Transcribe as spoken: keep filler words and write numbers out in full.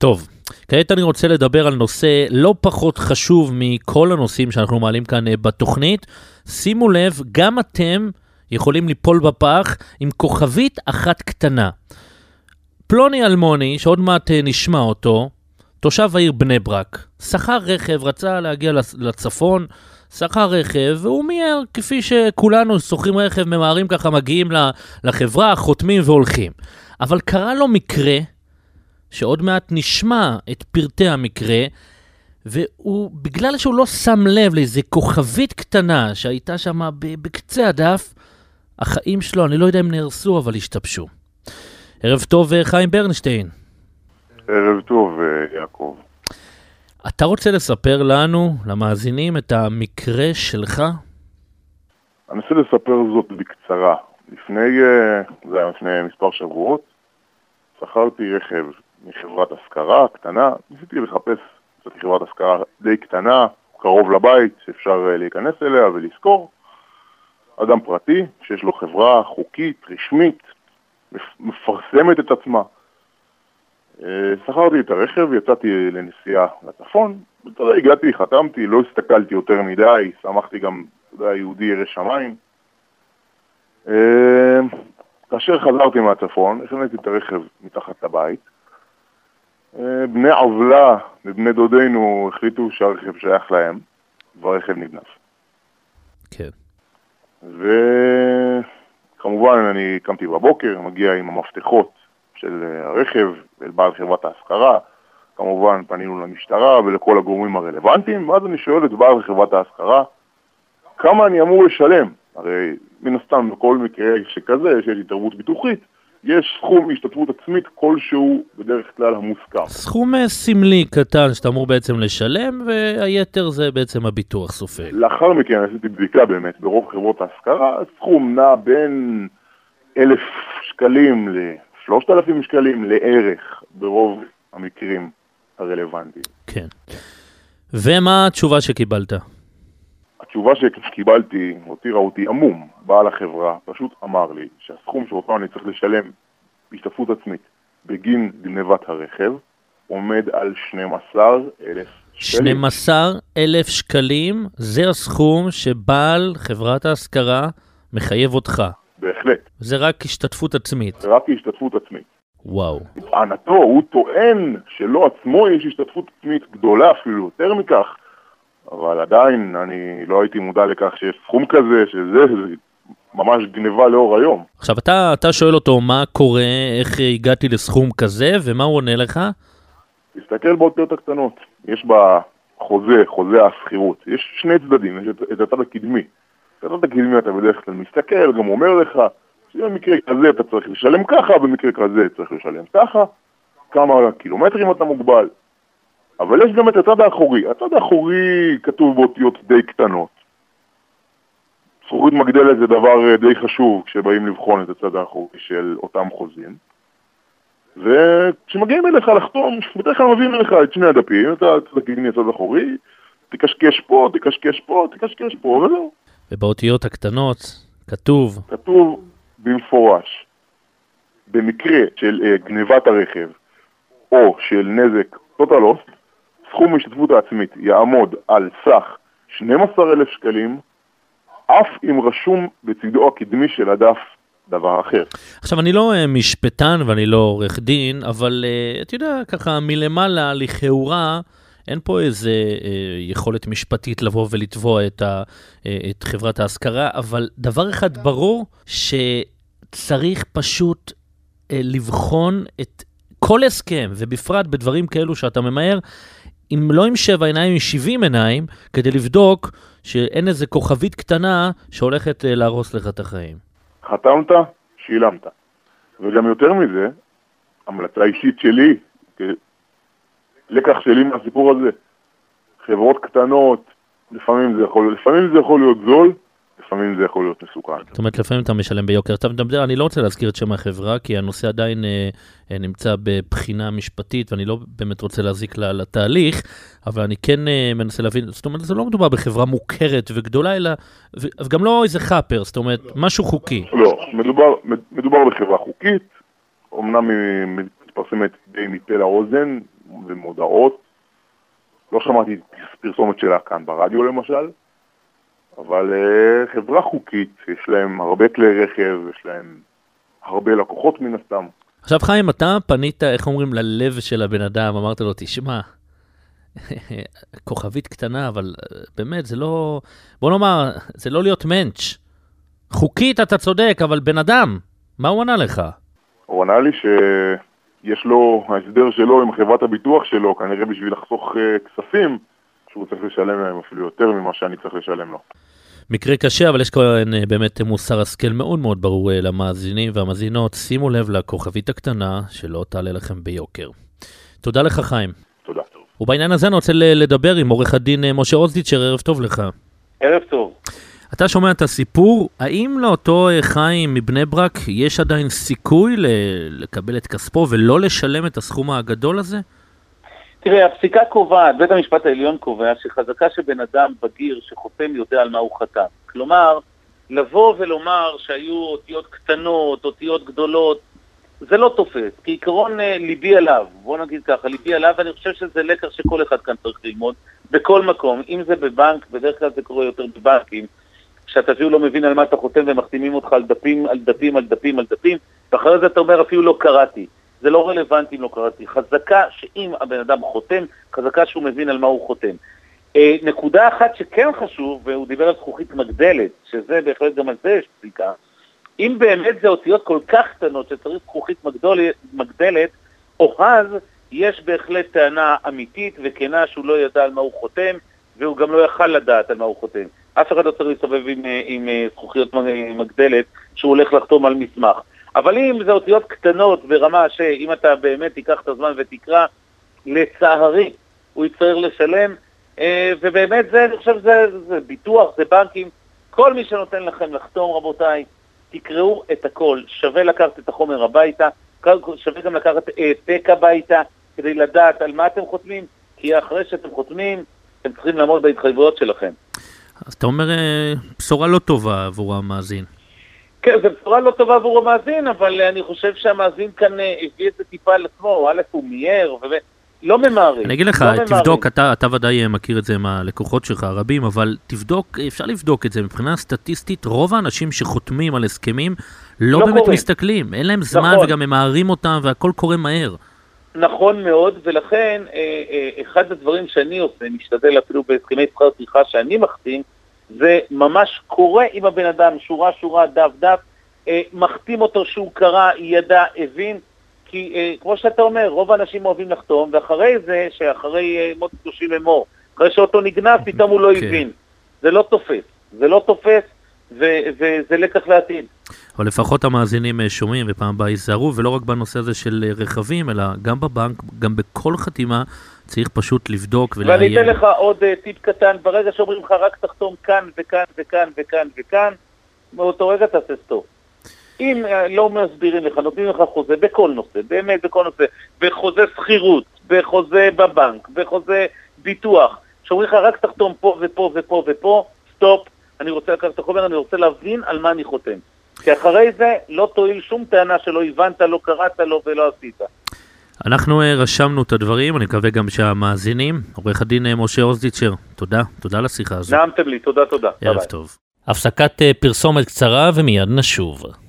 טוב, כעת אני רוצה לדבר על נושא לא פחות חשוב מכל הנושאים שאנחנו מעלים כאן בתוכנית. שימו לב, גם אתם יכולים ליפול בפח עם כוכבית אחת קטנה. פלוני אלמוני, שעוד מעט נשמע אותו, תושב העיר בני ברק, שכר רכב, רצה להגיע לצפון, שכר רכב, והוא מיהר, כפי שכולנו שוכרים רכב, ממהרים ככה, מגיעים לחברה, חותמים והולכים. אבל קרה לו מקרה, שעוד מעט נשמע את פרטי המקרה, והוא, בגלל שהוא לא שם לב לאיזה כוכבית קטנה שהייתה שם בקצה הדף, החיים שלו, אני לא יודע אם נהרסו, אבל השתבשו. ערב טוב, חיים ברנשטיין. ערב טוב, יעקב. אתה רוצה לספר לנו, למאזינים, את המקרה שלך? אני רוצה לספר זאת בקצרה. לפני, זה היה לפני מספר שבועות, שכרתי רכב מחברת השכרה קטנה, ניסיתי לחפש קצת חברת השכרה די קטנה, קרוב לבית, שאפשר להיכנס אליה ולזכור. אדם פרטי, שיש לו חברה חוקית, רשמית, מפרסמת את עצמה. שכרתי את הרכב, יצאתי לנסיעה לצפון, ואתה יודע, הגעתי, חתמתי, לא הסתכלתי יותר מדי, שמחתי גם, אתה יודע, יהודי ירא שמיים. כאשר חזרתי מהצפון, הכנתי את הרכב מתחת לבית. בני עוולה ובני דודינו החליטו שהרכב שייך להם, והרכב נגנב. כן. וכמובן אני קמתי בבוקר, מגיע עם המפתחות של הרכב אל בעל חברת ההשכרה, כמובן פנינו למשטרה ולכל הגורמים הרלוונטיים, ואז אני שואל את בעל חברת ההשכרה, כמה אני אמור לשלם? הרי מן הסתם בכל מקרה שכזה, שיש התערבות ביטוחית, יש סכום השתתפות עצמית כלשהו בדרך כלל המוסכם. סכום סמלי קטן שאתה אמור בעצם לשלם, והיתר זה בעצם הביטוח סופג. לאחר מכן עשיתי בדיקה באמת ברוב חברות ההשכרה, סכום נע בין אלף שקלים לשלושת אלפים שקלים לערך ברוב המקרים הרלוונטיים. כן. ומה התשובה שקיבלת? התשובה שקיבלתי הותירה אותי עמום. בעל החברה פשוט אמר לי שהסכום שאותו אני צריך לשלם בהשתתפות עצמית בגין גנבת הרכב עומד על שנים עשר אלף שקלים. שנים עשר אלף שקלים זה הסכום שבעל חברת ההשכרה מחייב אותך. בהחלט. זה רק השתתפות עצמית. רק השתתפות עצמית. וואו. טענתו, הוא טוען שלא עצמו יש השתתפות עצמית גדולה אפילו יותר מכך, אבל עדיין אני לא הייתי מודע לכך שיש סכום כזה, שזה זה ממש גניבה לאור היום. עכשיו אתה, אתה שואל אותו מה קורה, איך הגעתי לסכום כזה, ומה הוא עונה לך? תסתכל באותיות הקטנות. יש בה חוזה, חוזה הסחירות. יש שני צדדים, יש את, את הצד הקדמי. את הצד הקדמי אתה בדרך כלל מסתכל, גם אומר לך, שבמקרה כזה אתה צריך לשלם ככה, במקרה כזה צריך לשלם ככה, כמה קילומטרים אתה מוגבל. אבל יש גם את הצד האחורי. הצד האחורי כתוב באותיות די קטנות. זכוכית מגדלת זה דבר די חשוב כשבאים לבחון את הצד האחורי של אותם חוזים. וכשמגיעים אליך לחתום, בדרך כלל מביאים אליך את שני הדפים, את הצד הקדמי, הצד האחורי, תקשקש פה, תקשקש פה, תקשקש פה, וזהו. ובאותיות הקטנות כתוב... כתוב במפורש, במקרה של גניבת הרכב או של נזק טוטלוס, סכום השתתפות העצמית יעמוד על סך שנים עשר אלף שקלים, אף אם רשום בצדו הקדמי של הדף דבר אחר. עכשיו, אני לא uh, משפטן ואני לא עורך דין, אבל uh, אתה יודע, ככה מלמעלה לכאורה, אין פה איזה uh, יכולת משפטית לבוא ולתבוע את, ה, uh, את חברת ההשכרה, אבל דבר אחד ברור, שצריך פשוט uh, לבחון את כל הסכם, ובפרט בדברים כאלו שאתה ממהר, אם לא עם שבע עיניים, עם שבעים עיניים, כדי לבדוק שאין איזה כוכבית קטנה שהולכת להרוס לך את החיים. חתמת, שילמת. וגם יותר מזה, המלצה אישית שלי, לקח שלי מהסיפור הזה, חברות קטנות, לפעמים זה יכול, לפעמים זה יכול להיות זול, לפעמים זה יכול להיות מסוכן. זאת אומרת, לפעמים אתה משלם ביוקר. אתה מדבר, אני לא רוצה להזכיר את שם החברה, כי הנושא עדיין אה, אה, נמצא בבחינה משפטית, ואני לא באמת רוצה להזיק לה, לתהליך, אבל אני כן אה, מנסה להבין, זאת אומרת, זה לא מדובר בחברה מוכרת וגדולה, אלא, וגם לא איזה חאפר, זאת אומרת, משהו חוקי. לא, מדובר, מדובר בחברה חוקית, אמנם מתפרסמת די מפה לאוזן, ומודעות. לא שמעתי פרסומת שלה כאן ברדיו למשל, אבל uh, חברה חוקית, יש להם הרבה כלי רכב, יש להם הרבה לקוחות מן הסתם. עכשיו חיים, אתה פנית, איך אומרים, ללב של הבן אדם, אמרת לו, תשמע, כוכבית קטנה, אבל באמת, זה לא, בוא נאמר, זה לא להיות מנץ'. חוקית אתה צודק, אבל בן אדם, מה הוא ענה לך? הוא ענה לי שיש לו, ההסדר שלו עם חברת הביטוח שלו, כנראה בשביל לחסוך uh, כספים, שהוא צריך לשלם להם אפילו יותר ממה שאני צריך לשלם לו. מקרה קשה, אבל יש כאן באמת מוסר השכל מאוד מאוד ברור למאזינים והמאזינות. שימו לב לכוכבית הקטנה שלא תעלה לכם ביוקר. תודה לך חיים. תודה. ובעניין הזה אני רוצה לדבר עם עורך הדין משה אוזדיצ'ר, ערב טוב לך. ערב טוב. אתה שומע את הסיפור, האם לאותו חיים מבני ברק יש עדיין סיכוי לקבל את כספו ולא לשלם את הסכום הגדול הזה? תראה, הפסיקה קובעת, בית המשפט העליון קובע, שחזקה שבן אדם בגיר שחותם יודע על מה הוא חתם. כלומר, לבוא ולומר שהיו אותיות קטנות, אותיות גדולות, זה לא תופס, כי עיקרון ליבי עליו, בוא נגיד ככה, ליבי עליו, ואני חושב שזה לקח שכל אחד כאן צריך ללמוד, בכל מקום, אם זה בבנק, בדרך כלל זה קורה יותר בבנקים, שאתה אפילו לא מבין על מה אתה חותם ומחתימים אותך על דפים, על דפים, על דפים, על דפים, ואחרי זה אתה אומר אפילו לא קראתי. זה לא רלוונטי אם לא קראתי. חזקה שאם הבן אדם חותם, חזקה שהוא מבין על מה הוא חותם. אה, נקודה אחת שכן חשוב, והוא דיבר על זכוכית מגדלת, שזה בהחלט גם על זה יש פסיקה, אם באמת זה אותיות כל כך קטנות שצריך זכוכית מגדלת, מגדלת, או אז יש בהחלט טענה אמיתית וכנה שהוא לא ידע על מה הוא חותם, והוא גם לא יכל לדעת על מה הוא חותם. אף אחד לא צריך להסתובב עם, עם זכוכיות מגדלת שהוא הולך לחתום על מסמך. אבל אם זה אותיות קטנות ברמה שאם אתה באמת תיקח את הזמן ותקרא, לצערי הוא יצטרך לשלם, ובאמת זה, אני חושב, זה, זה ביטוח, זה בנקים, כל מי שנותן לכם לחתום, רבותיי, תקראו את הכל, שווה לקחת את החומר הביתה, שווה גם לקחת העתק הביתה, כדי לדעת על מה אתם חותמים, כי אחרי שאתם חותמים, אתם צריכים לעמוד בהתחייבויות שלכם. אז אתה אומר, בשורה לא טובה עבור המאזין. כן, זו בשורה לא טובה עבור המאזין, אבל אני חושב שהמאזין כאן הביא את זה טיפה על עצמו, א' הוא מייר, ולא ממהרים. אני אגיד לך, תבדוק, אתה, אתה ודאי מכיר את זה עם הלקוחות שלך הרבים, אבל תבדוק, אפשר לבדוק את זה, מבחינה סטטיסטית, רוב האנשים שחותמים על הסכמים, לא, לא באמת קוראים. מסתכלים, אין להם זמן נכון. וגם הם מערים אותם והכל קורה מהר. נכון מאוד, ולכן אחד הדברים שאני עושה, משתדל אפילו בהסכמי שכר טרחה שאני מחתים, זה ממש קורה עם הבן אדם, שורה שורה, דף דף, אה, מחתים אותו שהוא קרא, ידע, הבין, כי אה, כמו שאתה אומר, רוב האנשים אוהבים לחתום, ואחרי זה, שאחרי אה, מות קדושים אמור, אחרי שאותו נגנב, פתאום הוא לא okay. הבין. זה לא תופס, זה לא תופס, ו- וזה לקח לעתיד. אבל לפחות המאזינים שומעים ופעם הבאה ייזהרו, ולא רק בנושא הזה של רכבים, אלא גם בבנק, גם בכל חתימה, צריך פשוט לבדוק ולעיין. ואני אתן לך עוד uh, טיפ קטן, ברגע שאומרים לך רק תחתום כאן וכאן וכאן וכאן וכאן, באותו רגע תעשה סטופ. אם uh, לא מסבירים לך, נותנים לך חוזה בכל נושא, באמת בכל נושא, בחוזה שכירות, בחוזה בבנק, בחוזה ביטוח, שאומרים לך רק תחתום פה ופה ופה ופה, סטופ, אני רוצה לקחת את החומר, אני רוצה להבין על מה אני חותם. כי אחרי זה לא תועיל שום טענה שלא הבנת, לא קראת לו ולא עשית. אנחנו רשמנו את הדברים, אני מקווה גם שהמאזינים, עורך הדין משה אוזדיצ'ר, תודה, תודה לשיחה הזו. נעמתם לי, תודה, תודה. ערב טוב. הפסקת פרסומת קצרה ומיד נשוב.